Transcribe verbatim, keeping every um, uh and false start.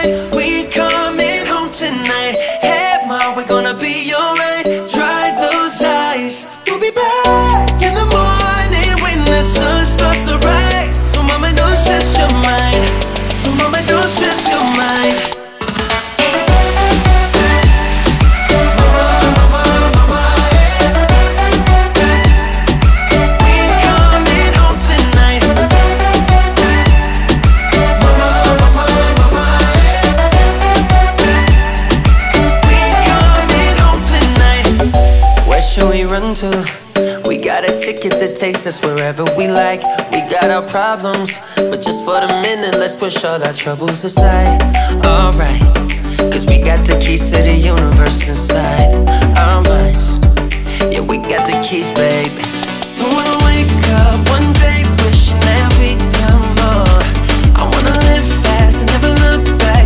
alright. We coming home tonight. Hey ma, we're gonna be alright. Dry those eyes. We'll be back in the morning when the sun starts to rise. So mama, don't stress your mind. So mama, don't stress your mind. We got a ticket that takes us wherever we like. We got our problems, but just for the minute, let's push all our troubles aside. Alright, cause we got the keys to the universe inside our minds. Yeah, we got the keys, baby. Don't wanna wake up one day